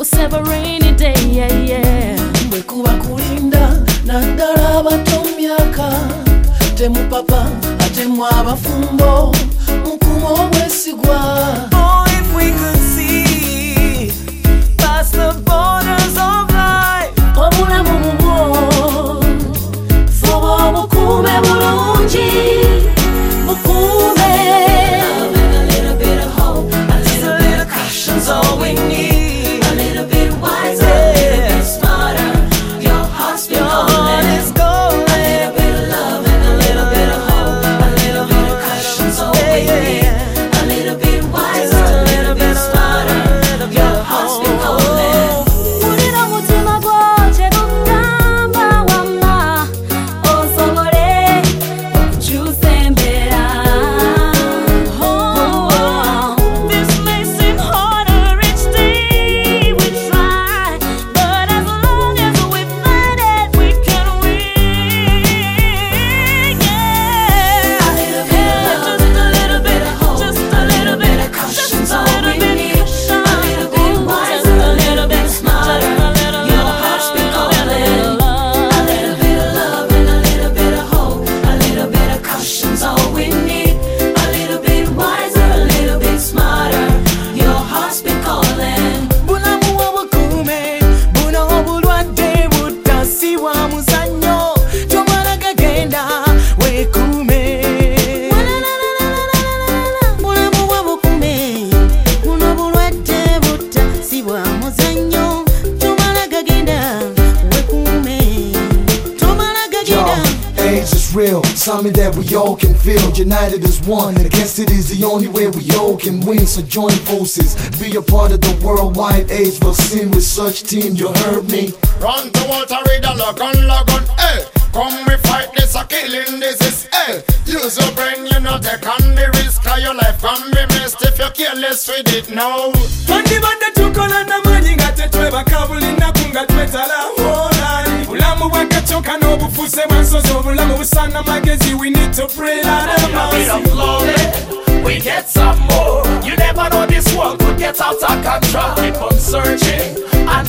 was ever rainy day, yeah, yeah. Mwekuba kulinda naddala abato myaka temu papa atemu abafumbo mukuma obwesigwa. Oh, if we could see past the borders of life. Obulamu bubwo fuba obukuume bulungi bukuume. A little bit of hope, a little bit of caution's all we need. A little bit wiser, a little bit smarter. Your heart's been calling. It's going. A little bit of love and a little bit of hope. A little bit of caution's all we need. A little bit wiser, a little bit smarter. Your heart's been calling. Pulira omutima gwo kye gugamba wamma osobole okukyusa embeera. This may seem harder each day we try, but as long as we fight it, we can win. Yeah. A little bit of love and a little bit of hope. Just a little bit of Caution's all we need. A little bit wiser, a little bit smarter. Your heart's been calling. A little bit of love and a little bit of hope. A little bit of caution's all we need. A little bit wiser, a little bit smarter. Your heart's been calling. Bulamu obukuume buno obulwadde butasibwa muzannyo tomala gagenda weekuume. Bulamu obukuume buno obulwadde butasibwa muzannyo tomala gagenda weekuume. Tomala Yo, gagenda. AIDS is real, something that we all can feel. United as one, and against it is the only way we all can win. So join forces, be a part of the worldwide AIDS vaccine. With such team, you heard me. Run to water with a log on, hey. Come we fight this a killing disease, hey. Use your brain, you know take on the risk. Cause your life can be missed if you're careless with it now. Twandibadde tukola n'amaanyi nga tetwebaka buli nnaku nga twetala wolaani. Bulamu bwakacooka n'obufuuse bwansozi obulamu busaana magezi. We need to pray Lord have bit mercy. of love, we get some more. You never know this world could get out of control. Keep on searching and